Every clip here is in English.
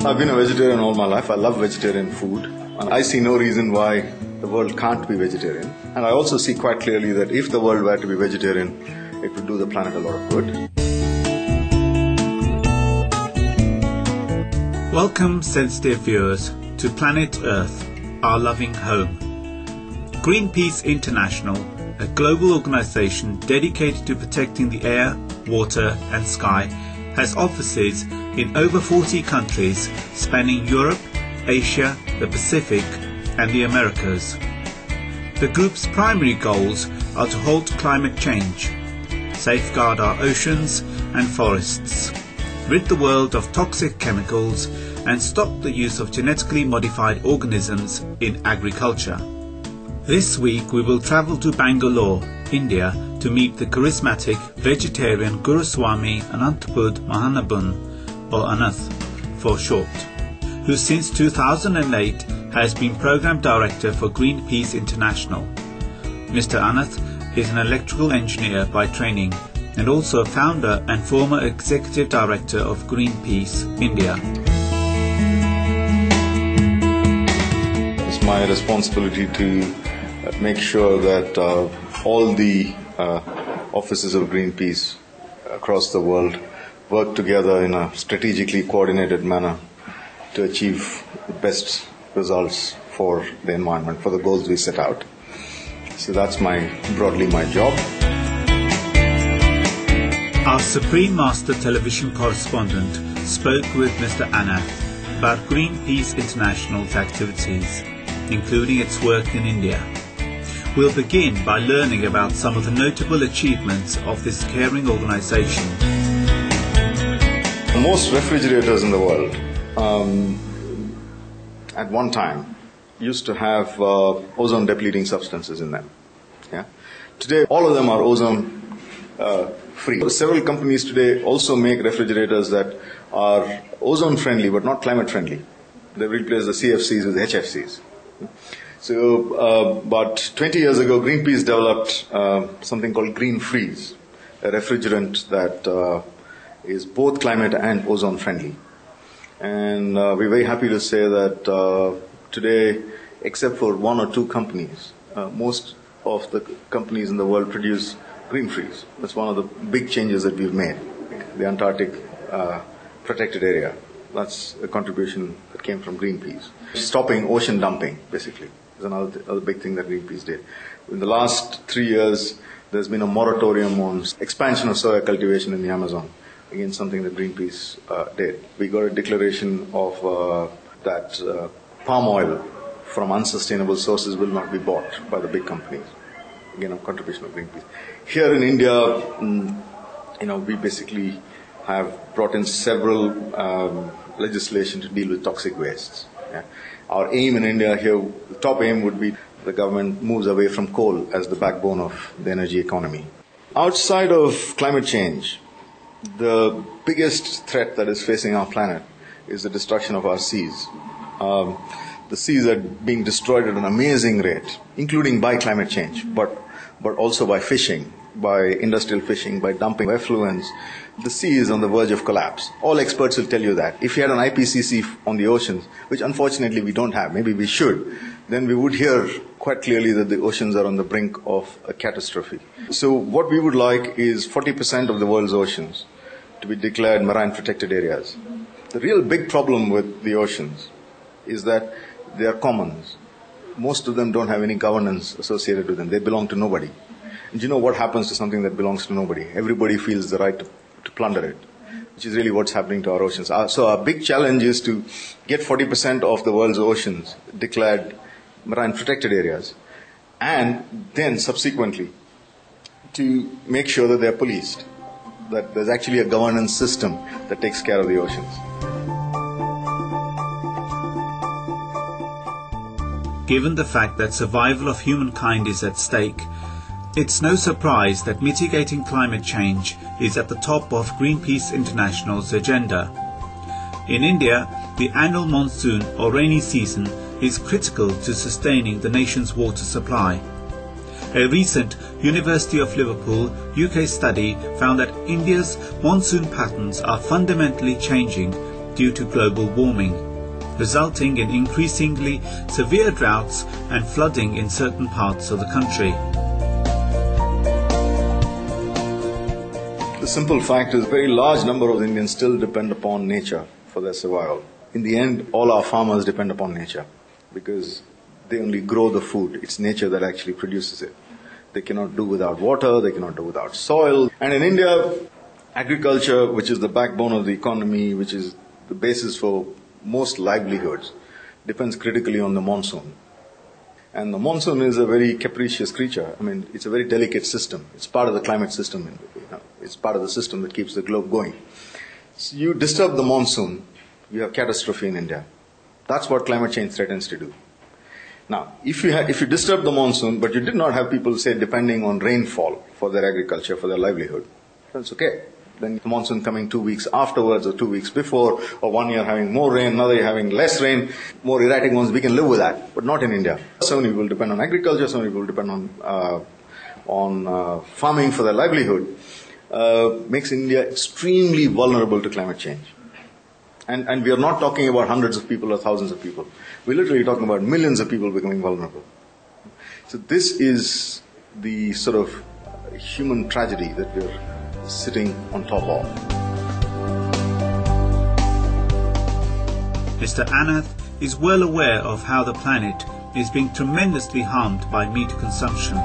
I've been a vegetarian all my life. I love vegetarian food. And I see no reason why the world can't be vegetarian. And I also see quite clearly that if the world were to be vegetarian, it would do the planet a lot of good. Welcome, sensitive viewers, to Planet Earth, our loving home. Greenpeace International, a global organisation dedicated to protecting the air, water and sky, has offices in over 40 countries spanning Europe, Asia, the Pacific and the Americas. The group's primary goals are to halt climate change, safeguard our oceans and forests, rid the world of toxic chemicals and stop the use of genetically modified organisms in agriculture. This week we will travel to Bangalore, India, to meet the charismatic vegetarian Guruswami Ananthapud Mahanabun, or Anath for short, who since 2008 has been Program Director for Greenpeace International. Mr. Anath is an electrical engineer by training and also a founder and former Executive Director of Greenpeace India. It's my responsibility to make sure that all the offices of Greenpeace across the world work together in a strategically coordinated manner to achieve the best results for the environment, for the goals we set out. So that's broadly my job. Our Supreme Master television correspondent spoke with Mr. Anath about Greenpeace International's activities, including its work in India. We'll begin by learning about some of the notable achievements of this caring organisation. Most refrigerators in the world at one time used to have ozone depleting substances in them. Yeah? Today all of them are ozone free. Several companies today also make refrigerators that are ozone friendly but not climate friendly. They replace the CFCs with HFCs. So about 20 years ago, Greenpeace developed something called Green Freeze, a refrigerant that is both climate and ozone friendly. And we're very happy to say that today, except for one or two companies, most of the companies in the world produce Green Freeze. That's one of the big changes that we've made, the Antarctic protected area. That's a contribution that came from Greenpeace. Stopping ocean dumping, basically, is another big thing that Greenpeace did. In the last 3 years, there's been a moratorium on expansion of soya cultivation in the Amazon. Again, something that Greenpeace did. We got a declaration of that palm oil from unsustainable sources will not be bought by the big companies. Again, a contribution of Greenpeace. Here in India, we basically have brought in several legislation to deal with toxic wastes. Yeah. Our aim in India here, the top aim would be the government moves away from coal as the backbone of the energy economy. Outside of climate change, the biggest threat that is facing our planet is the destruction of our seas. The seas are being destroyed at an amazing rate, including by climate change, but also by fishing, by industrial fishing, by dumping effluents. The sea is on the verge of collapse. All experts will tell you that. If you had an IPCC on the oceans, which unfortunately we don't have, maybe we should, then we would hear quite clearly that the oceans are on the brink of a catastrophe. So what we would like is 40% of the world's oceans to be declared marine protected areas. The real big problem with the oceans is that they are commons. Most of them don't have any governance associated with them. They belong to nobody. And you know what happens to something that belongs to nobody? Everybody feels the right to plunder it, which is really what's happening to our oceans. So our big challenge is to get 40% of the world's oceans declared marine protected areas, and then subsequently to make sure that they're policed, that there's actually a governance system that takes care of the oceans. Given the fact that survival of humankind is at stake, it's no surprise that mitigating climate change is at the top of Greenpeace International's agenda. In India, the annual monsoon or rainy season is critical to sustaining the nation's water supply. A recent University of Liverpool, UK study found that India's monsoon patterns are fundamentally changing due to global warming, resulting in increasingly severe droughts and flooding in certain parts of the country. The simple fact is a very large number of Indians still depend upon nature for their survival. In the end, all our farmers depend upon nature because they only grow the food. It's nature that actually produces it. They cannot do without water, they cannot do without soil. And in India, agriculture, which is the backbone of the economy, which is the basis for most livelihoods, depends critically on the monsoon. And the monsoon is a very capricious creature. I mean, it's a very delicate system. It's part of the climate system. It's part of the system that keeps the globe going. So you disturb the monsoon, you have catastrophe in India. That's what climate change threatens to do. Now, if you disturb the monsoon, but you did not have people, say, depending on rainfall for their agriculture, for their livelihood, that's okay. Then the monsoon coming 2 weeks afterwards or 2 weeks before, or 1 year having more rain, another year having less rain, more erratic ones, we can live with that, but not in India. So many people depend on agriculture, so many people depend on farming for their livelihood, makes India extremely vulnerable to climate change. And we are not talking about hundreds of people or thousands of people. We're literally talking about millions of people becoming vulnerable. So this is the sort of human tragedy that we're sitting on top of. Mr. Anath is well aware of how the planet is being tremendously harmed by meat consumption.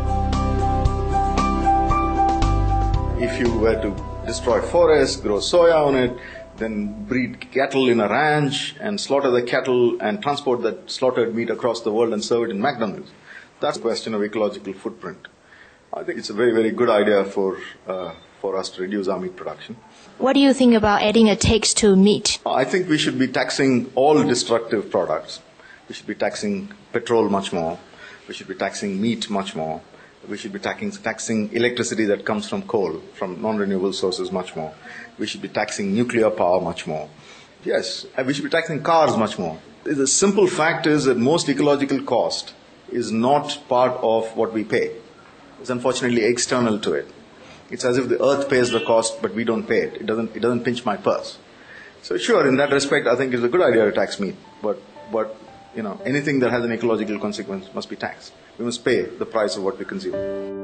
If you were to destroy forests, grow soya on it, then breed cattle in a ranch and slaughter the cattle and transport that slaughtered meat across the world and serve it in McDonald's, that's a question of ecological footprint. I think it's a very, very good idea for us to reduce our meat production. What do you think about adding a tax to meat? I think we should be taxing all destructive products. We should be taxing petrol much more. We should be taxing meat much more. We should be taxing electricity that comes from coal, from non-renewable sources much more. We should be taxing nuclear power much more. Yes, we should be taxing cars much more. The simple fact is that most ecological cost is not part of what we pay. It's unfortunately external to it. It's as if the earth pays the cost, but we don't pay it. It doesn't pinch my purse. So sure, in that respect, I think it's a good idea to tax meat. But anything that has an ecological consequence must be taxed. We must pay the price of what we consume.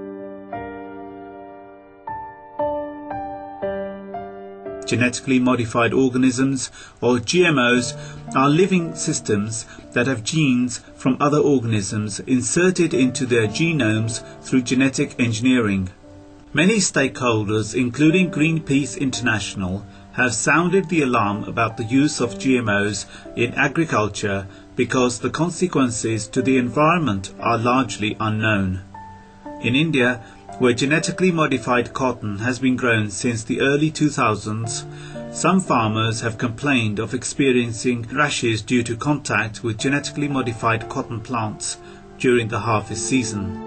Genetically modified organisms, or GMOs, are living systems that have genes from other organisms inserted into their genomes through genetic engineering. Many stakeholders, including Greenpeace International, have sounded the alarm about the use of GMOs in agriculture because the consequences to the environment are largely unknown. In India, where genetically modified cotton has been grown since the early 2000s, some farmers have complained of experiencing rashes due to contact with genetically modified cotton plants during the harvest season.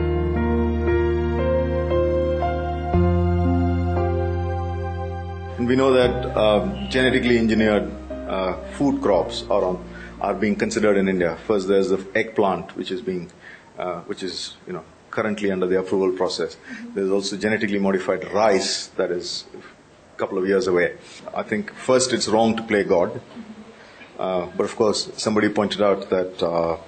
And we know that genetically engineered food crops are being considered in India. First, there's the eggplant, which is currently under the approval process. There's also genetically modified rice that is a couple of years away. I think first it's wrong to play God, but of course somebody pointed out that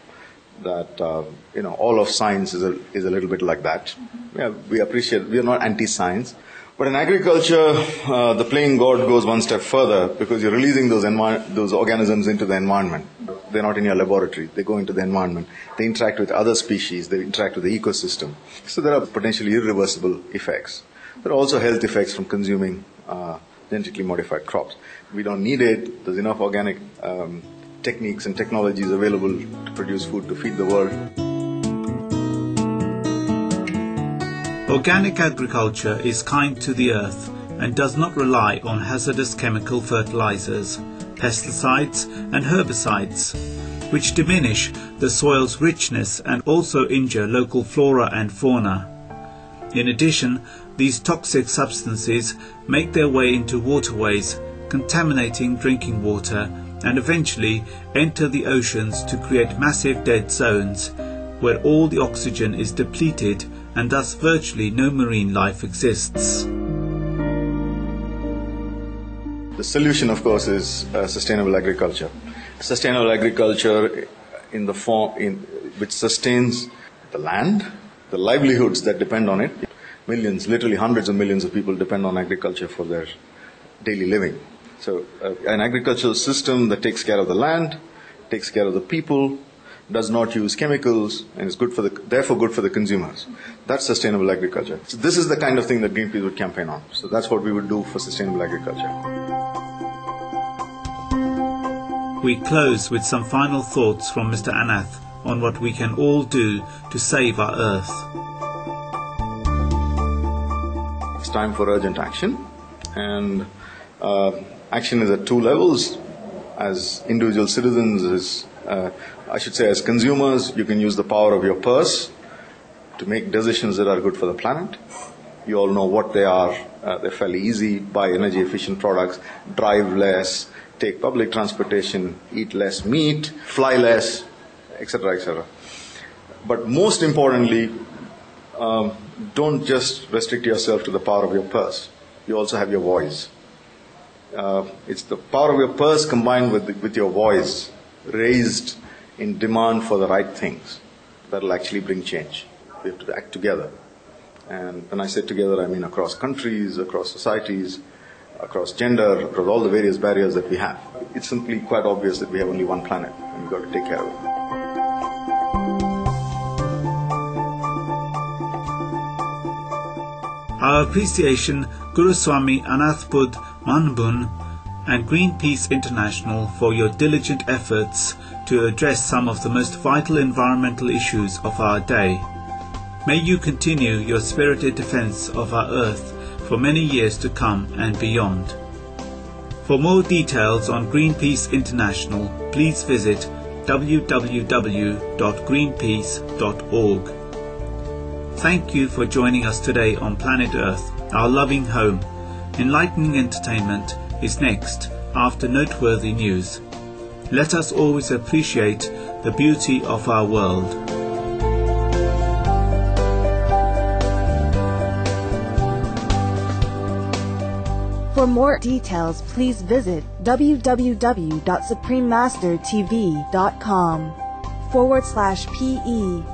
all of science is a little bit like that. Yeah, we are not anti-science. But in agriculture, the playing God goes one step further because you're releasing those organisms into the environment. They're not in your laboratory. They go into the environment. They interact with other species. They interact with the ecosystem. So there are potentially irreversible effects. There are also health effects from consuming genetically modified crops. We don't need it. There's enough organic techniques and technologies available to produce food to feed the world. Organic agriculture is kind to the earth and does not rely on hazardous chemical fertilizers, pesticides and herbicides, which diminish the soil's richness and also injure local flora and fauna. In addition, these toxic substances make their way into waterways, contaminating drinking water, and eventually enter the oceans to create massive dead zones, where all the oxygen is depleted and thus virtually no marine life exists. The solution, of course, is sustainable agriculture. Sustainable agriculture which sustains the land, the livelihoods that depend on it. Millions, literally hundreds of millions of people depend on agriculture for their daily living. So an agricultural system that takes care of the land, takes care of the people, does not use chemicals, and is therefore good for the consumers. That's sustainable agriculture. So this is the kind of thing that Greenpeace would campaign on. So that's what we would do for sustainable agriculture. We close with some final thoughts from Mr. Anath on what we can all do to save our Earth. It's time for urgent action, and action is at two levels. As individual citizens, as consumers, you can use the power of your purse to make decisions that are good for the planet. You all know what they are. They're fairly easy. Buy energy efficient products, drive less, take public transportation, eat less meat, fly less, etc., etc. But most importantly, don't just restrict yourself to the power of your purse. You also have your voice. It's the power of your purse combined with your voice raised in demand for the right things that will actually bring change. We have to act together. And when I say together, I mean across countries, across societies, across gender, across all the various barriers that we have. It's simply quite obvious that we have only one planet and we've got to take care of it. Our appreciation Guru Swami Anath Buddh Manbun and Greenpeace International for your diligent efforts to address some of the most vital environmental issues of our day. May you continue your spirited defense of our Earth for many years to come and beyond. For more details on Greenpeace International, please visit www.greenpeace.org. Thank you for joining us today on Planet Earth, our loving home. Enlightening entertainment is next after noteworthy news. Let us always appreciate the beauty of our world. For more details, please visit www.suprememastertv.com/PE